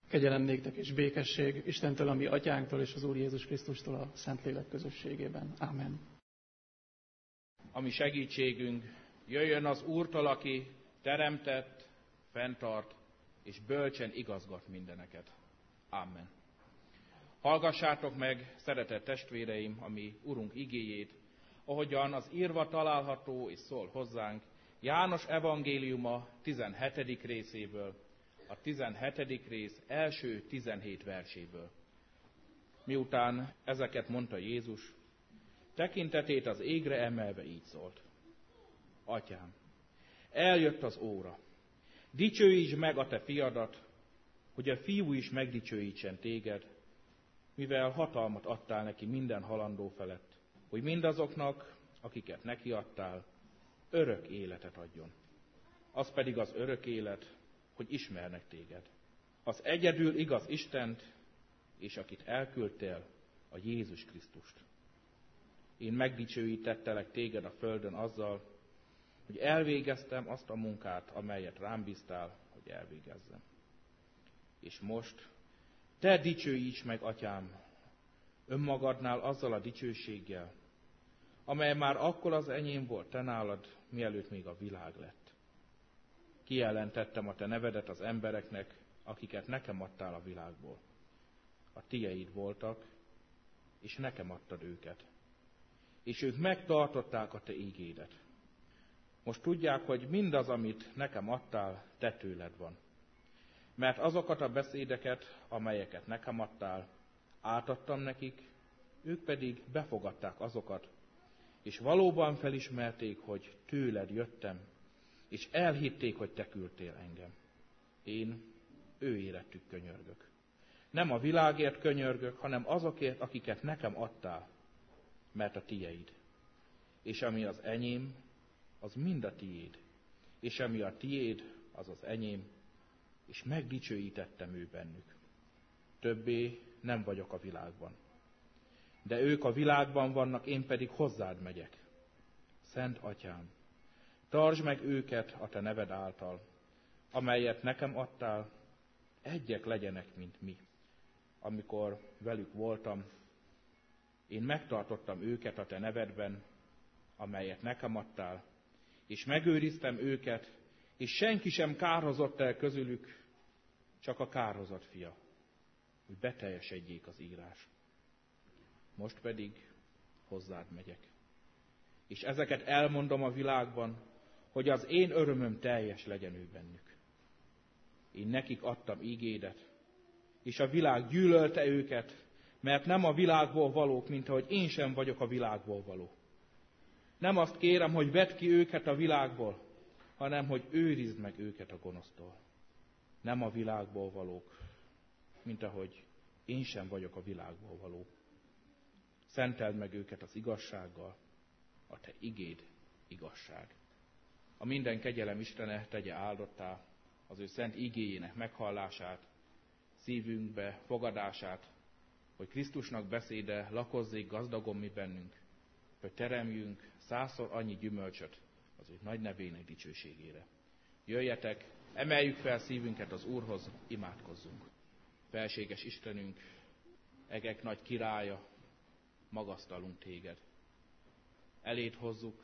Kegyelem néktek és békesség Istentől, a mi atyánktól és az Úr Jézus Krisztustól a Szentlélek közösségében. Ámen. Ami segítségünk jöjjön az Úrtól, aki teremtett, fenntart és bölcsen igazgat mindeneket. Amen. Hallgassátok meg, szeretett testvéreim, a mi Urunk igéjét, ahogyan az írva található és szól hozzánk János evangéliuma 17. részéből, a 17. rész első 17 verséből. Miután ezeket mondta Jézus, tekintetét az égre emelve így szólt. Atyám, eljött az óra. Dicsőítsd meg a te fiadat, hogy a fiú is megdicsőítsen téged, mivel hatalmat adtál neki minden halandó felett, hogy mindazoknak, akiket neki adtál, örök életet adjon. Az pedig az örök élet, hogy ismernek téged. Az egyedül igaz Istent, és akit elküldtél, a Jézus Krisztust. Én megdicsőítettelek téged a földön azzal, hogy elvégeztem azt a munkát, amelyet rám bíztál, hogy elvégezzem. És most te dicsőíts meg, atyám, önmagadnál azzal a dicsőséggel, amely már akkor az enyém volt te nálad, mielőtt még a világ lett. Kijelentettem a te nevedet az embereknek, akiket nekem adtál a világból. A tieid voltak, és nekem adtad őket. És ők megtartották a te ígédet. Most tudják, hogy mindaz, amit nekem adtál, te tőled van. Mert azokat a beszédeket, amelyeket nekem adtál, átadtam nekik, ők pedig befogadták azokat, és valóban felismerték, hogy tőled jöttem, és elhitték, hogy te küldtél engem. Én ő érettük könyörgök. Nem a világért könyörgök, hanem azokért, akiket nekem adtál, mert a tieid. És ami az enyém, az mind a tiéd. És ami a tiéd, az az enyém, és megdicsőítettem ő bennük. Többé nem vagyok a világban. De ők a világban vannak, én pedig hozzád megyek. Szent Atyám, tartsd meg őket a te neved által, amelyet nekem adtál, egyek legyenek, mint mi. Amikor velük voltam, én megtartottam őket a te nevedben, amelyet nekem adtál, és megőriztem őket, és senki sem kárhozott el közülük, csak a kárhozott fia, hogy beteljesedjék az írás. Most pedig hozzád megyek. És ezeket elmondom a világban, hogy az én örömöm teljes legyen ő bennük. Én nekik adtam ígédet, és a világ gyűlölte őket, mert nem a világból valók, mint ahogy én sem vagyok a világból való. Nem azt kérem, hogy vedd ki őket a világból, hanem hogy őrizd meg őket a gonosztól. Nem a világból valók, mint ahogy én sem vagyok a világból való. Szenteld meg őket az igazsággal, a te igéd igazság. A minden kegyelem Istene tegye áldottá az ő szent igéjének meghallását, szívünkbe fogadását, hogy Krisztusnak beszéde lakozzék gazdagon mi bennünk, hogy teremjünk 100-szor annyi gyümölcsöt az ő nagy nevének dicsőségére. Jöjjetek, emeljük fel szívünket az Úrhoz, imádkozzunk. Felséges Istenünk, egek nagy királya, magasztalunk téged. Eléd hozzuk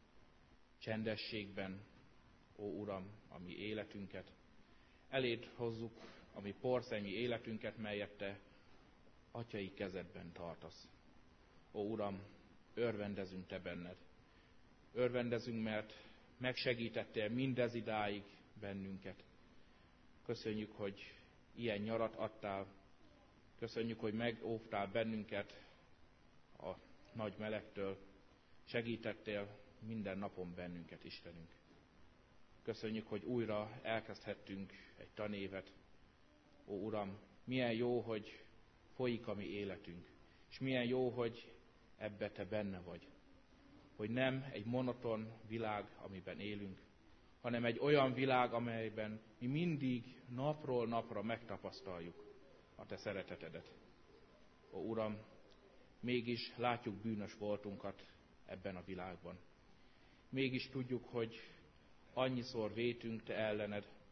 csendességben, ó Uram, a mi életünket. Eléd hozzuk a mi porszemnyi életünket, melyet te atyai kezedben tartasz. Ó Uram, örvendezünk te benned. Örvendezünk, mert megsegítettél mindez idáig bennünket. Köszönjük, hogy ilyen nyarat adtál. Köszönjük, hogy megóvtál bennünket a nagy melegtől. Segítettél minden napon bennünket, Istenünk. Köszönjük, hogy újra elkezdhettünk egy tanévet. Ó Uram, milyen jó, hogy folyik a mi életünk, és milyen jó, hogy ebbe te benne vagy. Hogy nem egy monoton világ, amiben élünk, hanem egy olyan világ, amelyben mi mindig napról napra megtapasztaljuk a te szeretetedet. Ó Uram, mégis látjuk bűnös voltunkat ebben a világban. Mégis tudjuk, hogy annyiszor vétünk te ellened,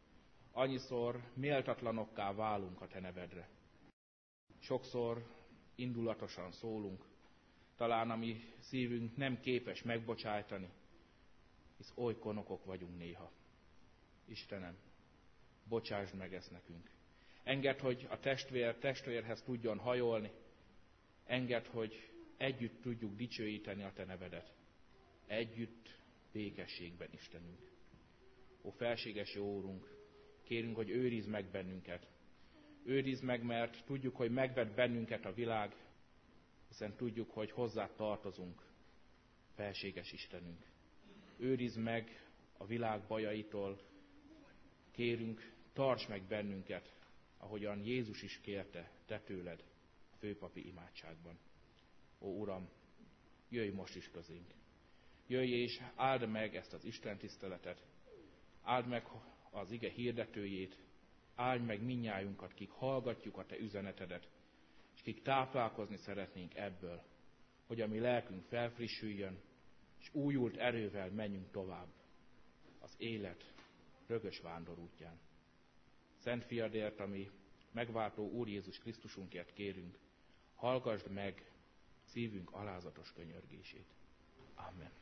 annyiszor méltatlanokká válunk a te nevedre. Sokszor indulatosan szólunk, talán a mi szívünk nem képes megbocsájtani, hisz oly konokok vagyunk néha. Istenem, bocsásd meg ezt nekünk. Engedd, hogy a testvér testvérhez tudjon hajolni. Engedd, hogy együtt tudjuk dicsőíteni a te nevedet. Együtt békességben, Istenünk. Ó, felséges jó Úrunk, kérünk, hogy őrizd meg bennünket. Őrizd meg, mert tudjuk, hogy megvett bennünket a világ, hiszen tudjuk, hogy hozzád tartozunk, felséges Istenünk. Őrizd meg a világ bajaitól, kérünk, tarts meg bennünket, ahogyan Jézus is kérte te tőled a főpapi imádságban. Ó Uram, jöjj most is közénk. Jöjj és áld meg ezt az Isten tiszteletet, áld meg az ige hirdetőjét, áld meg mindnyájunkat, kik hallgatjuk a te üzenetedet, és kik táplálkozni szeretnénk ebből, hogy a mi lelkünk felfrissüljön, és újult erővel menjünk tovább az élet rögös vándorútján. Szent Fiadért, ami megváltó Úr Jézus Krisztusunkért kérünk, hallgasd meg szívünk alázatos könyörgését. Amen.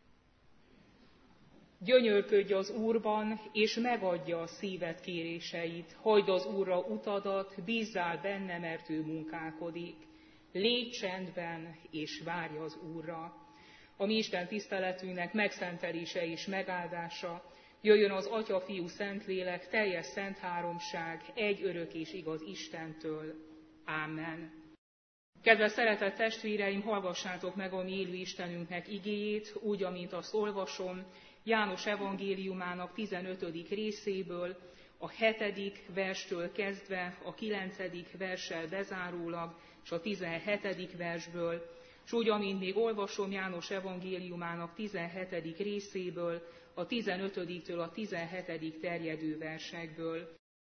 Gyönyörködj az Úrban, és megadja a szíved kéréseit. Hagyd az Úrra utadat, bízzál benne, mert ő munkálkodik. Légy csendben, és várj az Úrra. A mi Isten tiszteletünknek megszentelése és megáldása jöjjön az Atya, Fiú, Szentlélek, teljes szent háromság, egy örök és igaz Istentől. Ámen. Kedves szeretett testvéreim, hallgassátok meg a mi élő Istenünknek igéjét, úgy, amint azt olvasom, János evangéliumának 15. részéből, a 7. verstől kezdve, a 9. verssel bezárólag, és a 17. versből, és úgy, amint még olvasom János evangéliumának 17. részéből, a 15-től a 17. terjedő versekből.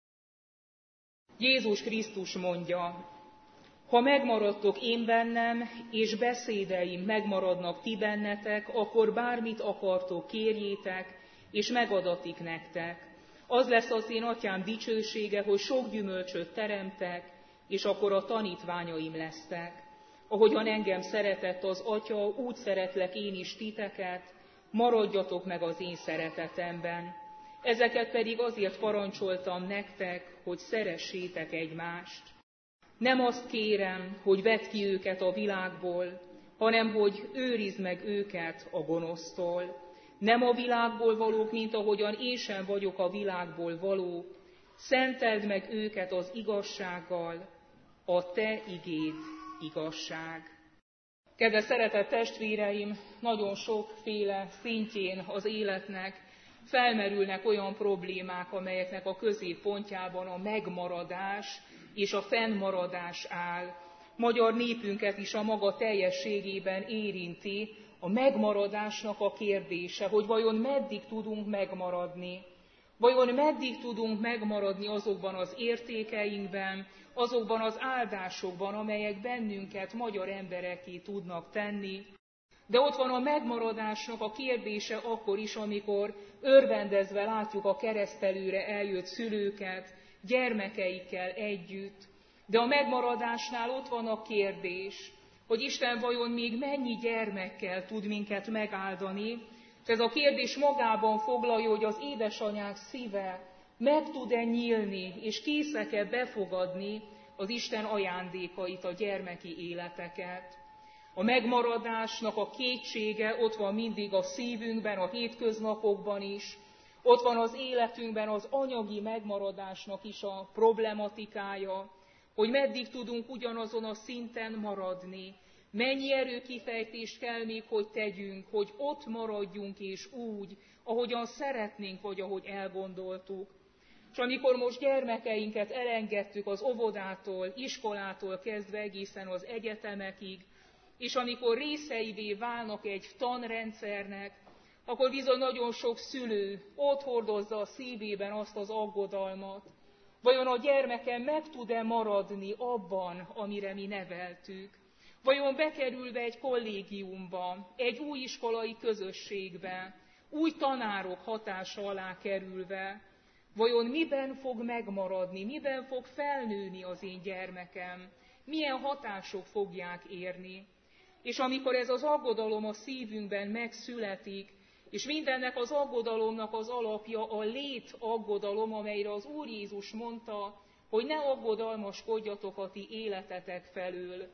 Jézus Krisztus mondja: ha megmaradtok én bennem, és beszédeim megmaradnak ti bennetek, akkor bármit akartok, kérjétek, és megadatik nektek. Az lesz az én atyám dicsősége, hogy sok gyümölcsöt teremtek, és akkor a tanítványaim lesztek. Ahogyan engem szeretett az Atya, úgy szeretlek én is titeket, maradjatok meg az én szeretetemben. Ezeket pedig azért parancsoltam nektek, hogy szeressétek egymást. Nem azt kérem, hogy vedd ki őket a világból, hanem hogy őrizd meg őket a gonosztól. Nem a világból valók, mint ahogyan én sem vagyok a világból való. Szenteld meg őket az igazsággal, a te igéd igazság. Kedves szeretett testvéreim, nagyon sokféle szintjén az életnek felmerülnek olyan problémák, amelyeknek a középpontjában a megmaradás és a fennmaradás áll. Magyar népünket is a maga teljességében érinti a megmaradásnak a kérdése, hogy vajon meddig tudunk megmaradni. Vajon meddig tudunk megmaradni azokban az értékeinkben, azokban az áldásokban, amelyek bennünket magyar emberekké tudnak tenni. De ott van a megmaradásnak a kérdése akkor is, amikor örvendezve látjuk a keresztelőre eljött szülőket, gyermekeikkel együtt. De a megmaradásnál ott van a kérdés, hogy Isten vajon még mennyi gyermekkel tud minket megáldani, és ez a kérdés magában foglalja, hogy az édesanyák szíve meg tud-e nyílni, és készek-e befogadni az Isten ajándékait, a gyermeki életeket. A megmaradásnak a kétsége ott van mindig a szívünkben, a hétköznapokban is, ott van az életünkben az anyagi megmaradásnak is a problematikája, hogy meddig tudunk ugyanazon a szinten maradni, mennyi erőkifejtést kell még, hogy tegyünk, hogy ott maradjunk és úgy, ahogyan szeretnénk, vagy ahogy elgondoltuk. És amikor most gyermekeinket elengedtük az óvodától, iskolától kezdve egészen az egyetemekig, és amikor részeivé válnak egy tanrendszernek, akkor bizony nagyon sok szülő ott hordozza a szívében azt az aggodalmat, vajon a gyermekem meg tud-e maradni abban, amire mi neveltük? Vajon bekerülve egy kollégiumba, egy új iskolai közösségbe, új tanárok hatása alá kerülve, Vajon miben fog megmaradni, miben fog felnőni az én gyermekem, milyen hatások fogják érni. És amikor ez az aggodalom a szívünkben megszületik, és mindennek az aggodalomnak az alapja a lét aggodalom, amelyre az Úr Jézus mondta, hogy ne aggodalmaskodjatok a ti életetek felől.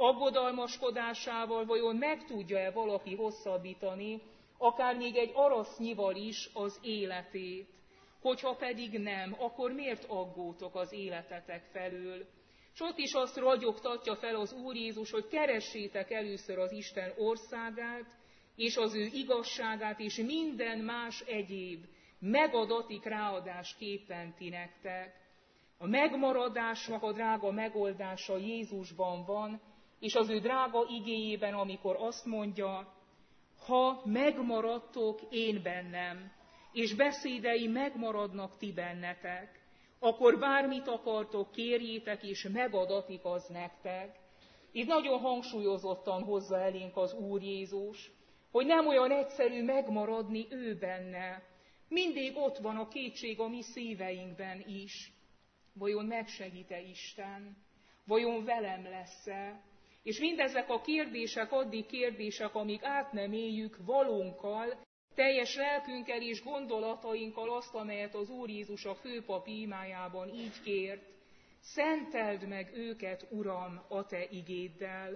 Aggodalmaskodásával vajon meg tudja-e valaki hosszabbítani, akár még egy arasznyival is az életét? Hogyha pedig nem, akkor miért aggódtok az életetek felől? És ott is azt ragyogtatja fel az Úr Jézus, hogy keressétek először az Isten országát, és az ő igazságát, és minden más egyéb megadatik ráadásképpen ti nektek. A megmaradásnak a drága megoldása Jézusban van, és az ő drága igéjében, amikor azt mondja, ha megmaradtok én bennem, és beszédeim megmaradnak ti bennetek, akkor bármit akartok, kérjétek, és megadatik az nektek. Itt nagyon hangsúlyozottan hozza elénk az Úr Jézus, hogy nem olyan egyszerű megmaradni ő benne. Mindig ott van a kétség a mi szíveinkben is. Vajon megsegít-e Isten? Vajon velem lesz-e? És mindezek a kérdések addig kérdések, amíg át nem éljük valónkkal, teljes lelkünkkel és gondolatainkkal azt, amelyet az Úr Jézus a főpapi imájában így kért. Szenteld meg őket, Uram, a te igéddel.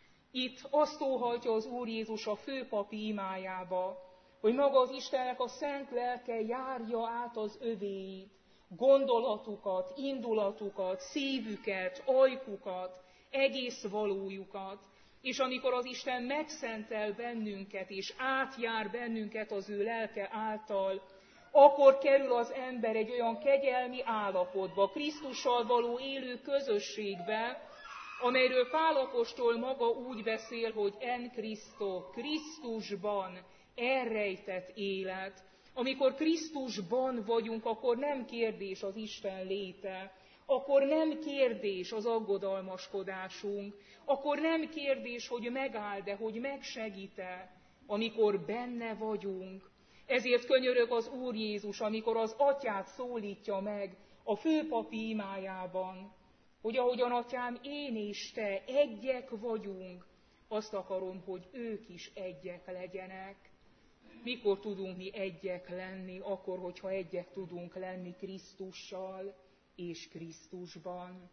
Itt azt óhajtja az Úr Jézus a főpapi imájába, hogy maga az Istennek a szent lelke járja át az övéit, gondolatukat, indulatukat, szívüket, ajkukat, egész valójukat. És amikor az Isten megszentel bennünket, és átjár bennünket az ő lelke által, akkor kerül az ember egy olyan kegyelmi állapotba, Krisztussal való élő közösségbe, amelyről Pál apostol maga úgy beszél, hogy en Christo, Krisztusban elrejtett élet. Amikor Krisztusban vagyunk, akkor nem kérdés az Isten léte, akkor nem kérdés az aggodalmaskodásunk, akkor nem kérdés, hogy megáll, de hogy megsegít-e, amikor benne vagyunk. Ezért könyörög az Úr Jézus, amikor az Atyát szólítja meg a főpapi imájában, hogy ahogyan Atyám, én és te egyek vagyunk, azt akarom, hogy ők is egyek legyenek. Mikor tudunk mi egyek lenni? Akkor, hogyha egyek tudunk lenni Krisztussal és Krisztusban.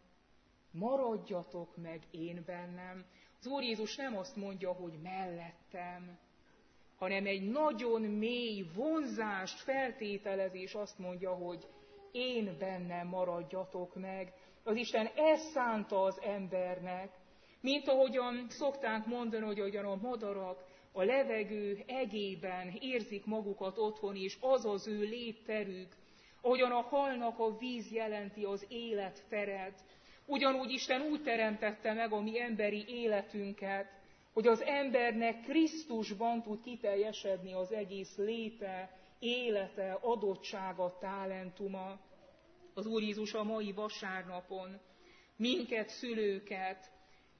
Maradjatok meg én bennem. Az Úr Jézus nem azt mondja, hogy mellettem, hanem egy nagyon mély vonzást, feltételezés azt mondja, hogy én bennem maradjatok meg. Az Isten ezt szánta az embernek, mint ahogyan szokták mondani, hogy ahogyan a madarak a levegő egében érzik magukat otthon, és az az ő létterük, ahogyan a halnak a víz jelenti az életteret, ugyanúgy Isten úgy teremtette meg a mi emberi életünket, hogy az embernek Krisztusban tud kiteljesedni az egész léte, élete, adottsága, talentuma. Az Úr Jézus a mai vasárnapon minket, szülőket,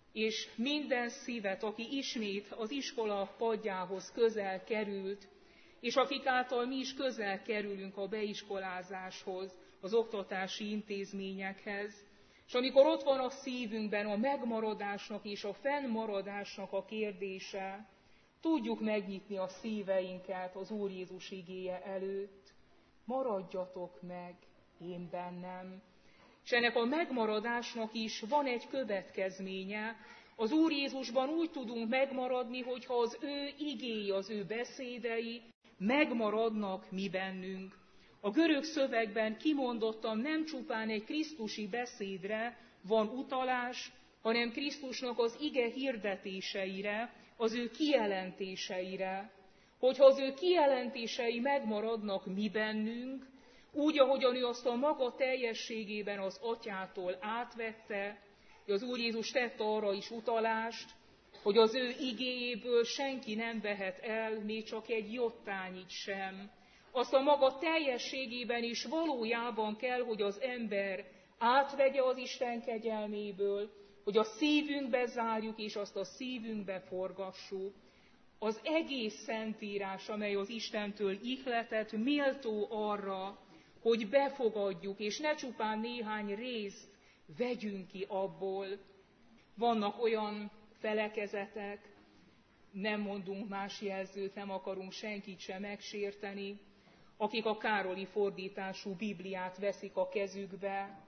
és minden szívet, aki ismét az iskola padjához közel került, és akik által mi is közel kerülünk a beiskolázáshoz, az oktatási intézményekhez, és amikor ott van a szívünkben a megmaradásnak és a fennmaradásnak a kérdése, tudjuk megnyitni a szíveinket az Úr Jézus igéje előtt. Maradjatok meg én bennem. És ennek a megmaradásnak is van egy következménye. Az Úr Jézusban úgy tudunk megmaradni, hogyha az ő igéi, az ő beszédei megmaradnak mi bennünk. A görög szövegben kimondottan nem csupán egy krisztusi beszédre van utalás, hanem Krisztusnak az ige hirdetéseire, az ő kijelentéseire. Hogyha az ő kijelentései megmaradnak mi bennünk, úgy, ahogyan ő azt a maga teljességében az Atyától átvette, az Úr Jézus tette arra is utalást, hogy az ő igéjéből senki nem vehet el, még csak egy jottányit sem. Azt a maga teljességében is valójában kell, hogy az ember átvegye az Isten kegyelméből, hogy a szívünkbe zárjuk, és azt a szívünkbe forgassuk. Az egész Szentírás, amely az Istentől ihletett, méltó arra, hogy befogadjuk, és ne csupán néhány részt vegyünk ki abból. Vannak olyan felekezetek, nem mondunk más jelzőt, nem akarunk senkit sem megsérteni, akik a Károli fordítású Bibliát veszik a kezükbe,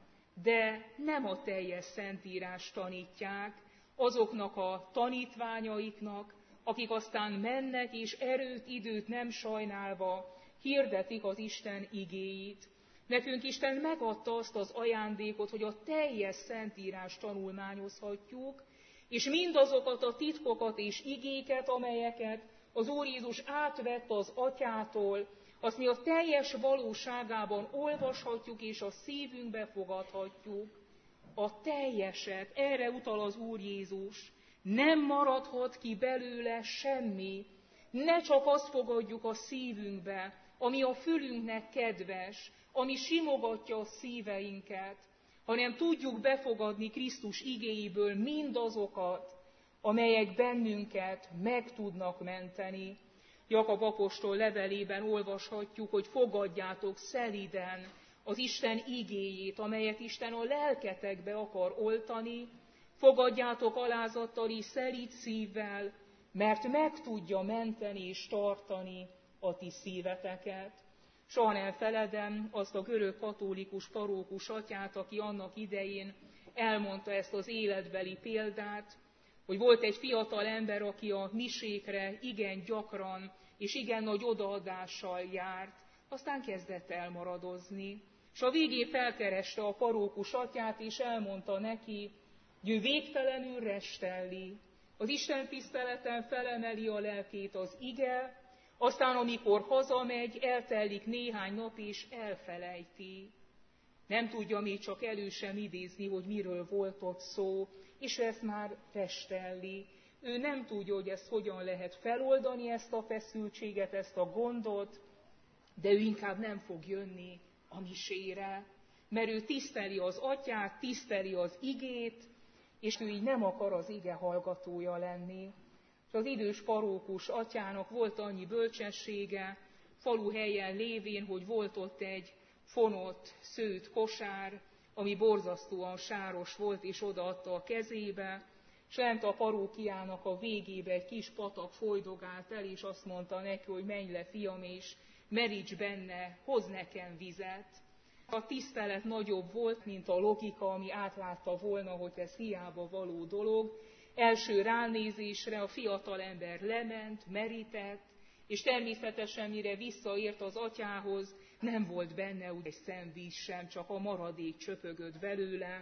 de nem a teljes Szentírást tanítják, azoknak a tanítványaiknak, akik aztán mennek és erőt, időt nem sajnálva hirdetik az Isten igéit. Nekünk Isten megadta azt az ajándékot, hogy a teljes Szentírást tanulmányozhatjuk, és mindazokat a titkokat és igéket, amelyeket az Úr Jézus átvett az Atyától, azt mi a teljes valóságában olvashatjuk és a szívünkbe fogadhatjuk. A teljeset, erre utal az Úr Jézus. Nem maradhat ki belőle semmi. Ne csak azt fogadjuk a szívünkbe, ami a fülünknek kedves, ami simogatja a szíveinket, hanem tudjuk befogadni Krisztus igéiből mindazokat, amelyek bennünket meg tudnak menteni. Jakab apostol levelében olvashatjuk, hogy fogadjátok szeliden az Isten igéjét, amelyet Isten a lelketekbe akar oltani, fogadjátok alázattal és szelíd szívvel, mert meg tudja menteni és tartani a ti szíveteket. Soha nem feledem azt a görög katolikus parókus atyát, aki annak idején elmondta ezt az életbeli példát, hogy volt egy fiatal ember, aki a misékre igen gyakran és igen nagy odaadással járt, aztán kezdett elmaradozni. És a végén felkereste a parókus atyát, és elmondta neki, hogy ő végtelenül restelli. Az Isten tiszteleten felemeli a lelkét az ige, aztán amikor hazamegy, eltelik néhány nap, és elfelejti. Nem tudja még csak elő sem idézni, hogy miről volt ott szó, és ezt már restelli. Ő nem tudja, hogy ezt hogyan lehet feloldani, ezt a feszültséget, ezt a gondot, de ő inkább nem fog jönni a misére, mert ő tiszteli az Atyát, tiszteli az igét, és ő így nem akar az ige hallgatója lenni. És az idős parókus atyának volt annyi bölcsessége, faluhelyen lévén, hogy volt ott egy fonott, szőtt kosár, ami borzasztóan sáros volt, és odaadta a kezébe, és lent a parókiának a végébe egy kis patak folydogált el, és azt mondta neki, hogy menj le, fiam, és meríts benne, hozz nekem vizet. A tisztelet nagyobb volt, mint a logika, ami átlátta volna, hogy ez hiába való dolog. Első ránézésre a fiatal ember lement, merített, és természetesen mire visszaért az atyához, nem volt benne úgy egy szemvíz sem, csak a maradék csöpögött belőle.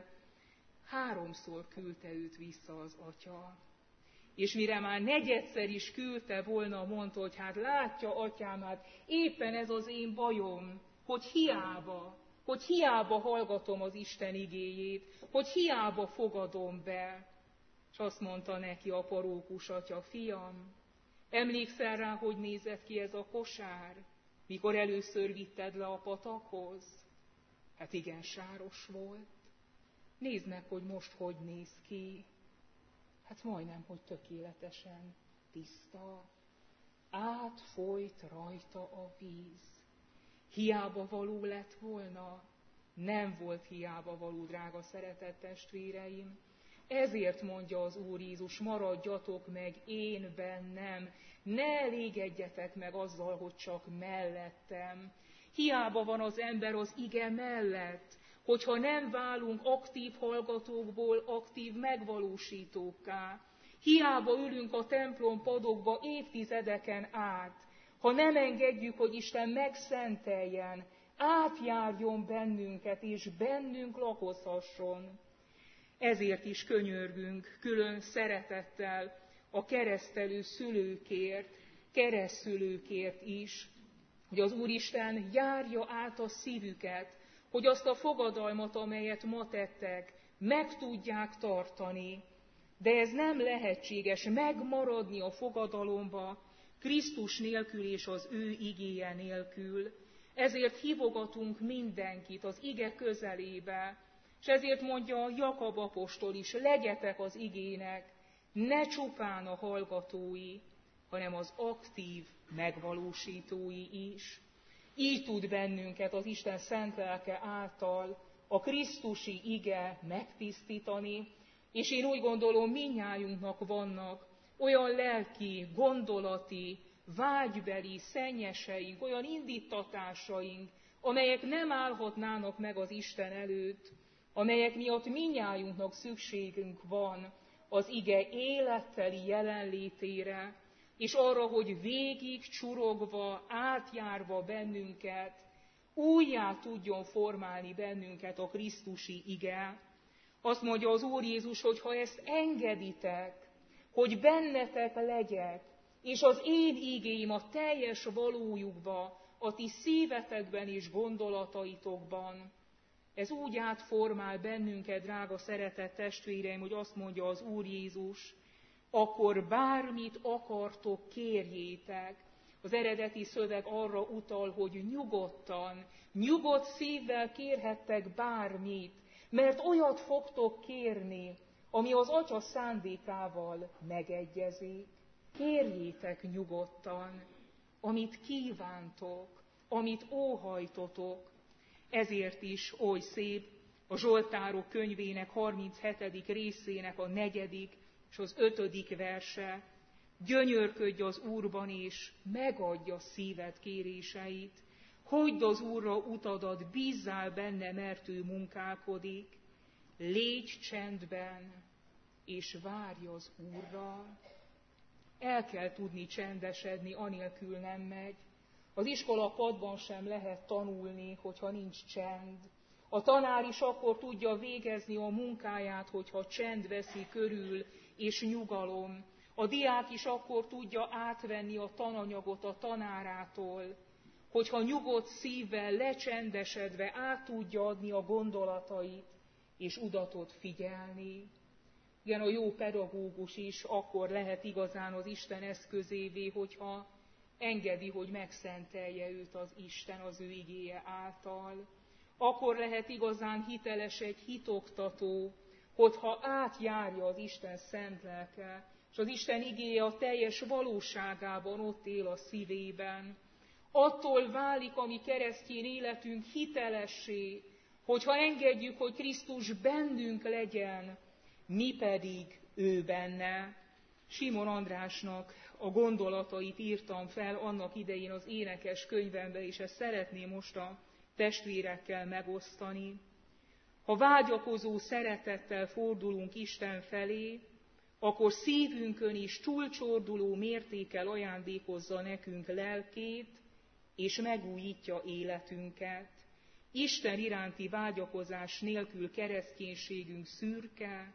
3-szor küldte őt vissza az atya. És mire már 4-szer is küldte volna, mondta, hogy hát látja, atyám, hát éppen ez az én bajom, hogy hiába hallgatom az Isten igéjét, hogy hiába fogadom be. És azt mondta neki a parókus atya, fiam, emlékszel rá, hogy nézett ki ez a kosár, mikor először vitted le a patakhoz? Hát igen, sáros volt. Nézd meg, hogy most hogy néz ki. Hát majdnem, hogy tökéletesen tiszta. Átfolyt rajta a víz. Hiába való lett volna? Nem volt hiába való, drága szeretett testvéreim. Ezért mondja az Úr Jézus, maradjatok meg én bennem, ne elégedjetek meg azzal, hogy csak mellettem. Hiába van az ember az ige mellett, hogyha nem válunk aktív hallgatókból aktív megvalósítókká. Hiába ülünk a templom padokba évtizedeken át, ha nem engedjük, hogy Isten megszenteljen, átjárjon bennünket, és bennünk lakozhasson. Ezért is könyörgünk külön szeretettel a keresztelő szülőkért, keresztszülőkért is, hogy az Úristen járja át a szívüket, hogy azt a fogadalmat, amelyet ma tettek, meg tudják tartani. De ez nem lehetséges megmaradni a fogadalomba Krisztus nélkül és az ő igéje nélkül. Ezért hívogatunk mindenkit az ige közelébe, és ezért mondja Jakab apostol is, legyetek az igének, ne csupán a hallgatói, hanem az aktív megvalósítói is. Így tud bennünket az Isten szent lelke által a krisztusi ige megtisztítani, és én úgy gondolom, mindnyájunknak vannak olyan lelki, gondolati, vágybeli szennyeseink, olyan indítatásaink, amelyek nem állhatnának meg az Isten előtt, amelyek miatt mindnyájunknak szükségünk van az ige életteli jelenlétére, és arra, hogy végig csurogva, átjárva bennünket, újjá tudjon formálni bennünket a krisztusi ige. Azt mondja az Úr Jézus, hogy ha ezt engeditek, hogy bennetek legyek, és az én igéim a teljes valójukba, a ti szívetekben és gondolataitokban, ez úgy átformál bennünket, drága szeretett testvéreim, hogy azt mondja az Úr Jézus, akkor bármit akartok, kérjétek. Az eredeti szöveg arra utal, hogy nyugodtan, nyugodt szívvel kérhettek bármit, mert olyat fogtok kérni, ami az Atya szándékával megegyezik. Kérjétek nyugodtan, amit kívántok, amit óhajtotok. Ezért is oly szép a Zsoltárok könyvének 37. részének a 4. és az 5. verse. Gyönyörködj az Úrban, és megadja szíved kéréseit. Hagyd az Úrra utadat, bízzál benne, mert ő munkálkodik. Légy csendben, és várj az Úrra. El kell tudni csendesedni, anélkül nem megy. Az iskolapadban sem lehet tanulni, hogyha nincs csend. A tanár is akkor tudja végezni a munkáját, hogyha csend veszi körül, és nyugalom. A diák is akkor tudja átvenni a tananyagot a tanárától, hogyha nyugodt szívvel, lecsendesedve át tudja adni a gondolatait, és udatot figyelni. Igen, a jó pedagógus is akkor lehet igazán az Isten eszközévé, hogyha engedi, hogy megszentelje őt az Isten az ő igéje által. Akkor lehet igazán hiteles egy hitoktató, hogyha átjárja az Isten szent lelke, és az Isten igéje a teljes valóságában ott él a szívében. Attól válik a mi keresztény életünk hitelessé, hogyha engedjük, hogy Krisztus bennünk legyen, mi pedig ő benne. Simon Andrásnak a gondolatait írtam fel annak idején az énekes könyvembe, és ezt szeretném most a testvérekkel megosztani. Ha vágyakozó szeretettel fordulunk Isten felé, akkor szívünkön is túlcsorduló mértékkel ajándékozza nekünk lelkét, és megújítja életünket. Isten iránti vágyakozás nélkül kereszténységünk szürke,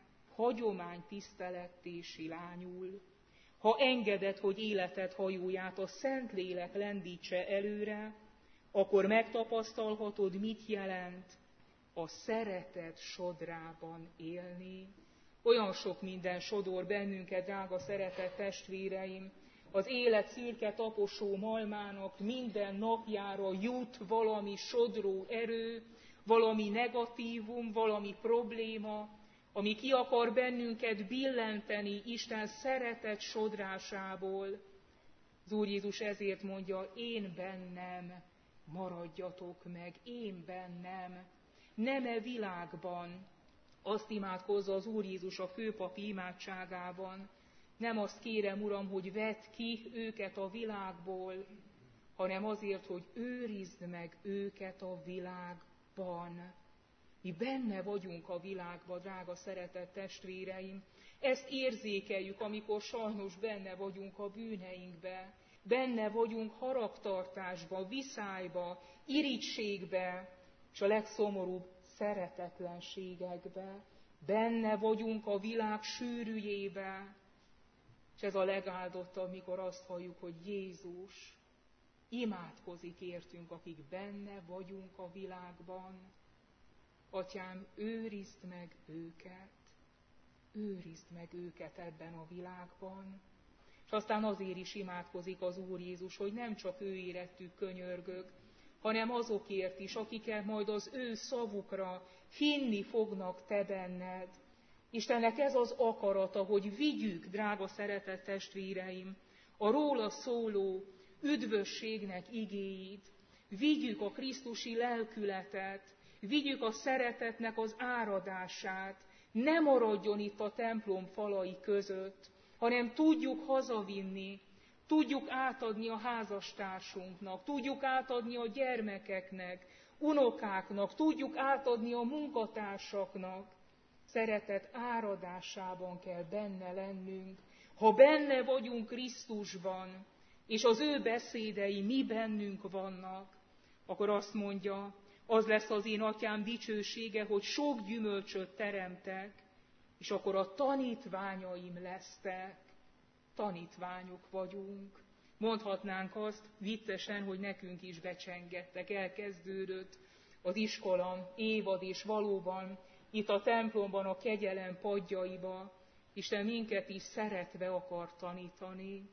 hagyománytiszteletté silányul. Ha engeded, hogy életed hajóját a Szentlélek lendítse előre, akkor megtapasztalhatod, mit jelent a szeretet sodrában élni. Olyan sok minden sodor bennünket, drága szeretett testvéreim, az élet szürke taposó malmának minden napjára jut valami sodró erő, valami negatívum, valami probléma, ami ki akar bennünket billenteni Isten szeretet sodrásából. Az Úr Jézus ezért mondja, én bennem maradjatok meg, én bennem. Nem e világban, azt imádkozza az Úr Jézus a főpapi imádságában, nem azt kérem, Uram, hogy vedd ki őket a világból, hanem azért, hogy őrizd meg őket a világban. Mi benne vagyunk a világban, drága szeretett testvéreim. Ezt érzékeljük, amikor sajnos benne vagyunk a bűneinkbe, benne vagyunk haragtartásba, viszályba, irigységbe, és a legszomorúbb szeretetlenségekbe. Benne vagyunk a világ sűrűjébe, és ez a legáldottabb, mikor azt halljuk, hogy Jézus imádkozik értünk, akik benne vagyunk a világban. Atyám, őrizd meg őket ebben a világban. És aztán azért is imádkozik az Úr Jézus, hogy nem csak ő érettük könyörgök, hanem azokért is, akiket majd az ő szavukra hinni fognak te benned. Istennek ez az akarata, hogy vigyük, drága szeretett testvéreim, a róla szóló üdvösségnek igéit. vigyük a krisztusi lelkületet, vigyük a szeretetnek az áradását, ne maradjon itt a templom falai között, hanem tudjuk hazavinni, tudjuk átadni a házastársunknak, tudjuk átadni a gyermekeknek, unokáknak, tudjuk átadni a munkatársaknak. Szeretet áradásában kell benne lennünk. Ha benne vagyunk Krisztusban, és az ő beszédei mi bennünk vannak, akkor azt mondja, az lesz az én atyám dicsősége, hogy sok gyümölcsöt teremtek, és akkor a tanítványaim lesztek. Tanítványok vagyunk. Mondhatnánk azt viccesen, hogy nekünk is becsengettek, elkezdődött az iskola évad, és valóban itt a templomban, a kegyelem padjaiba Isten minket is szeretve akar tanítani,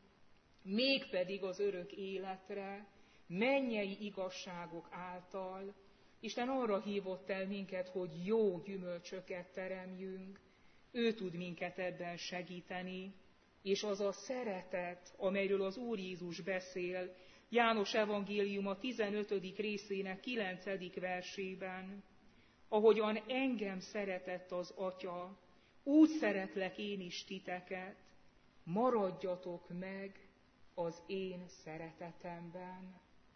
mégpedig az örök életre, mennyei igazságok által. Isten arra hívott el minket, hogy jó gyümölcsöket teremjünk. Ő tud minket ebben segíteni, és az a szeretet, amelyről az Úr Jézus beszél, János evangéliuma 15. részének 9. versében. Ahogyan engem szeretett az Atya, úgy szeretlek én is titeket, maradjatok meg az én szeretetemben.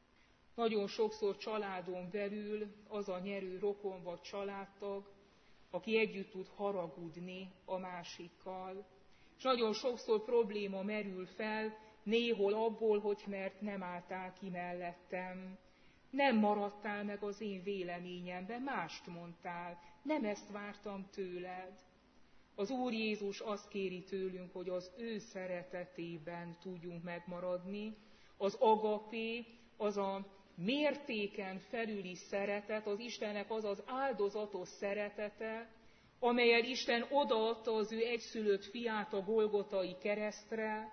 Nagyon sokszor családon belül az a nyerő rokon vagy családtag, aki együtt tud haragudni a másikkal. És nagyon sokszor probléma merül fel, néhol abból, hogy mert nem álltál ki mellettem, nem maradtál meg az én véleményemben, mást mondtál, nem ezt vártam tőled. Az Úr Jézus azt kéri tőlünk, hogy az ő szeretetében tudjunk megmaradni. Az agapé, az a mértéken felüli szeretet, az Istennek az az áldozatos szeretete, amellyel Isten odaadta az ő egyszülött fiát a Golgotai keresztre.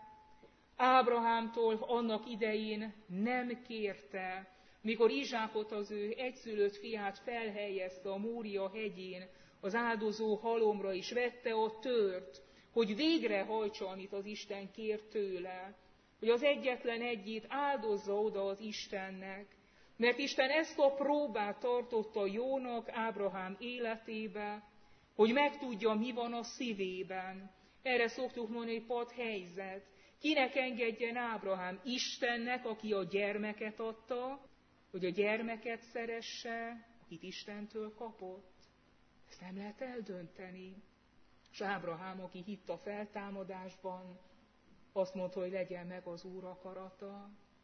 Ábrahámtól annak idején nem kérte, mikor Izsákot, az ő egyszülött fiát felhelyezte a Mória hegyén, az áldozó halomra is vette a tört, hogy végrehajtsa, amit az Isten kér tőle, hogy az egyetlen egyét áldozza oda az Istennek, mert Isten ezt a próbát tartotta jónak Ábrahám életébe, hogy megtudja, mi van a szívében. Erre szoktuk mondani, hogy padhelyzet. Kinek engedjen Ábrahám? Istennek, aki a gyermeket adta, hogy a gyermeket szeresse, akit Istentől kapott? Ezt nem lehet eldönteni. És Ábrahám, aki hitt a feltámadásban, azt mondta, hogy legyen meg az Úr akarata.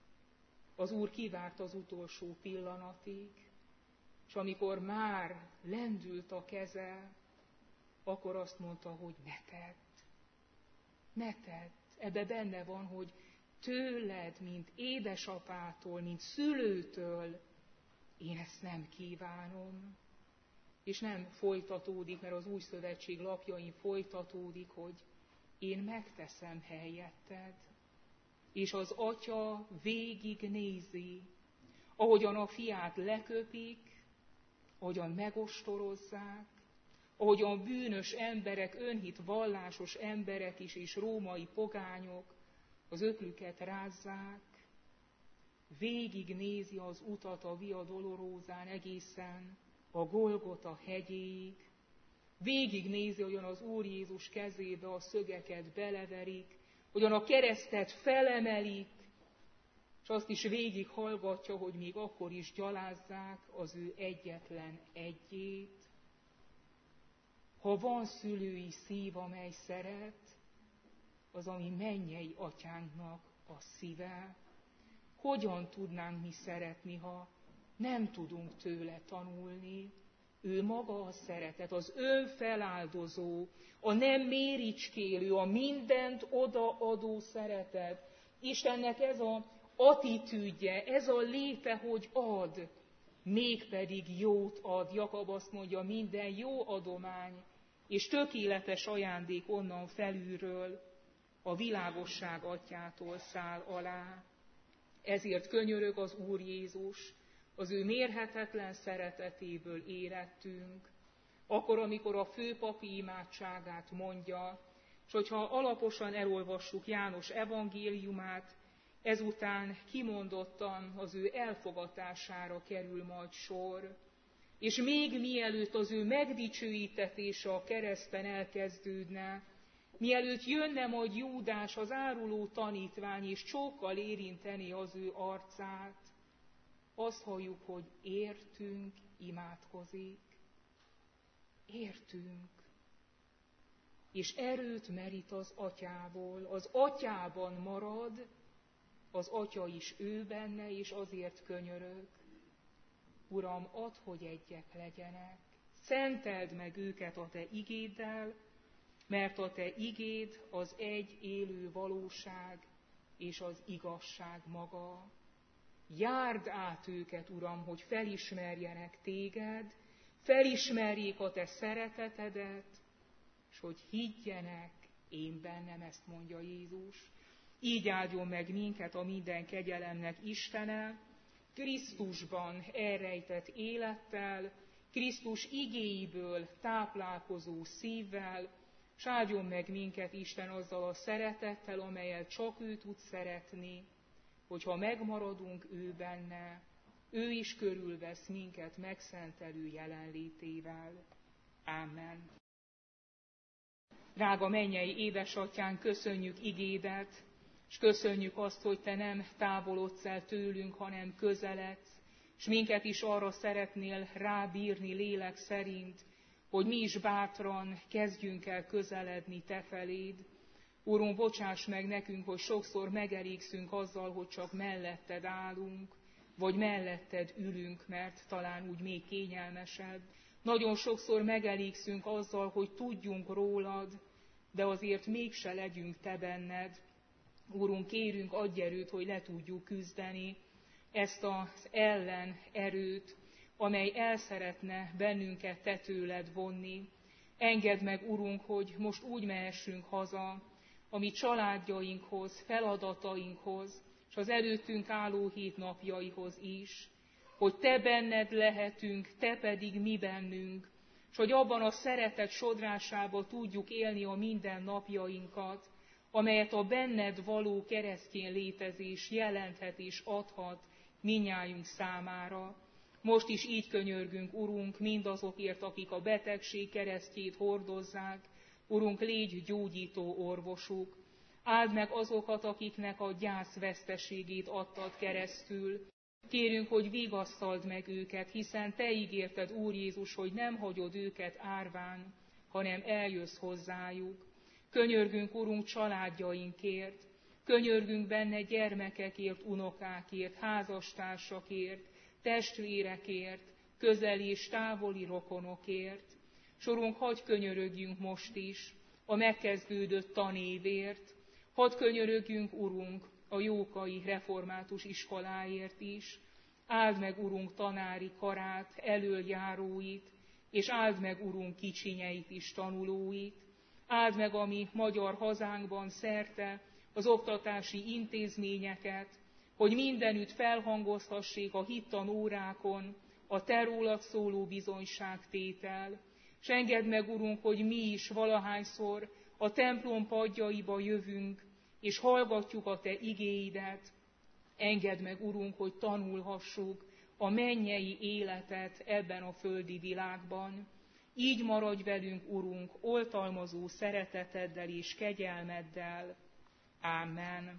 Az Úr kivárt az utolsó pillanatig, és amikor már lendült a keze, akkor azt mondta, hogy ne tedd. Ne tedd. Ebbe benne van, hogy tőled, mint édesapától, mint szülőtől, én ezt nem kívánom. És nem folytatódik, mert az Új Szövetség lapjain folytatódik, hogy én megteszem helyetted. És az Atya végignézi, ahogyan a fiát leköpik, ahogyan megostorozzák, ahogyan bűnös emberek, önhit vallásos emberek is, és római pogányok az öklüket rázzák, végignézi az utat a Via Dolorózán egészen a Golgota hegyéig, végignézi, hogyan az Úr Jézus kezébe a szögeket beleverik, hogyan a keresztet felemelik, és azt is végighallgatja, hogy még akkor is gyalázzák az ő egyetlen egyét. Ha van szülői szív, amely szeret, az, ami mennyei atyánknak a szíve. Hogyan tudnánk mi szeretni, ha nem tudunk tőle tanulni? Ő maga a szeretet, az önfeláldozó, a nem méricskélő, a mindent odaadó szeretet. Istennek ez az attitűdje, ez a léte, hogy ad, mégpedig jót ad. Jakab azt mondja, minden jó adomány és tökéletes ajándék onnan felülről, a világosság atyától száll alá. Ezért könyörög az Úr Jézus, az ő mérhetetlen szeretetéből érettünk, akkor, amikor a főpapi imádságát mondja, és hogyha alaposan elolvassuk János evangéliumát, ezután kimondottan az ő elfogatására kerül majd sor, és még mielőtt az ő megdicsőítetése a kereszten elkezdődne, mielőtt jönne majd Júdás, az áruló tanítvány, és csókkal érinteni az ő arcát, azt halljuk, hogy értünk imádkozik. Értünk. És erőt merít az atyából. Az atyában marad, az atya is ő benne, és azért könyörög. Uram, add, hogy egyek legyenek. Szenteld meg őket a te igéddel, mert a te igéd az egy élő valóság, és az igazság maga. Járd át őket, Uram, hogy felismerjenek téged, felismerjék a te szeretetedet, és hogy higgyenek én bennem, ezt mondja Jézus. Így áldjon meg minket a minden kegyelemnek Istene, Krisztusban elrejtett élettel, Krisztus igéiből táplálkozó szívvel, s áldjon meg minket Isten azzal a szeretettel, amelyel csak ő tud szeretni, hogyha megmaradunk ő benne, ő is körülvesz minket megszentelő jelenlétével. Ámen. Drága mennyei édesatyánk, köszönjük igédet, és köszönjük azt, hogy te nem távolodsz el tőlünk, hanem közeledsz, és minket is arra szeretnél rábírni lélek szerint, hogy mi is bátran kezdjünk el közeledni te feléd. Úrunk, bocsáss meg nekünk, hogy sokszor megelégszünk azzal, hogy csak melletted állunk, vagy melletted ülünk, mert talán úgy még kényelmesebb. Nagyon sokszor megelégszünk azzal, hogy tudjunk rólad, de azért mégse legyünk te benned. Úrunk, kérünk, adj erőt, hogy le tudjuk küzdeni ezt az ellen erőt, amely el szeretne bennünket te tőled vonni. Engedd meg, Urunk, hogy most úgy mehessünk haza, a mi családjainkhoz, feladatainkhoz, és az előttünk álló hét napjaihoz is, hogy te benned lehetünk, te pedig mi bennünk, és hogy abban a szeretet sodrásában tudjuk élni a minden napjainkat, amelyet a benned való keresztény létezés jelenthet és adhat mindnyájunk számára. Most is így könyörgünk, Urunk, mindazokért, akik a betegség keresztjét hordozzák. Urunk, légy gyógyító orvosuk. Áld meg azokat, akiknek a gyász veszteségét adtad keresztül. Kérünk, hogy vigasztald meg őket, hiszen te ígérted, Úr Jézus, hogy nem hagyod őket árván, hanem eljössz hozzájuk. Könyörgünk, Urunk, családjainkért, könyörgünk benne gyermekekért, unokákért, házastársakért, testvérekért, közeli és távoli rokonokért. Sorunk, hadd könyörögjünk most is a megkezdődött tanévért, hadd könyörögjünk, Urunk, a Jókai Református Iskoláért is. Áld meg, Urunk, tanári karát, elöljáróit, és áld meg, Urunk, kicsinyeit is, tanulóit. Áld meg a mi magyar hazánkban szerte az oktatási intézményeket, hogy mindenütt felhangozhassék a hittanórákon a te rólad szóló bizonyságtétel. S engedd meg, Urunk, hogy mi is valahányszor a templom padjaiba jövünk, és hallgatjuk a te igéidet. Engedd meg, Urunk, hogy tanulhassuk a mennyei életet ebben a földi világban. Így maradj velünk, Urunk, oltalmazó szereteteddel és kegyelmeddel. Ámen.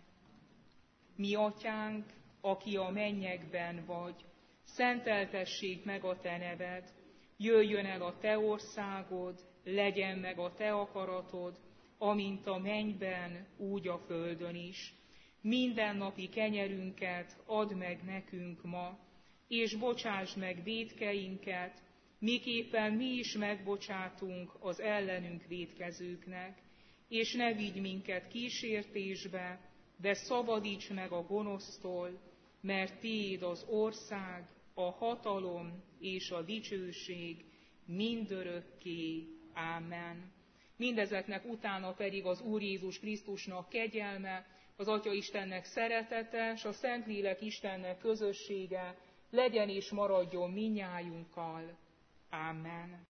Mi atyánk, aki a mennyekben vagy, szenteltessék meg a te neved, jöjjön el a te országod, legyen meg a te akaratod, amint a mennyben, úgy a földön is. Mindennapi kenyerünket add meg nekünk ma, és bocsásd meg vétkeinket, miképpen mi is megbocsátunk az ellenünk vétkezőknek, és ne vigy minket kísértésbe, de szabadíts meg a gonosztól, mert tiéd az ország, a hatalom és a dicsőség mindörökké. Ámen. Mindezeknek utána pedig az Úr Jézus Krisztusnak kegyelme, az Atya Istennek szeretete, és a Szentlélek Istennek közössége legyen és maradjon mindnyájunkkal. Ámen.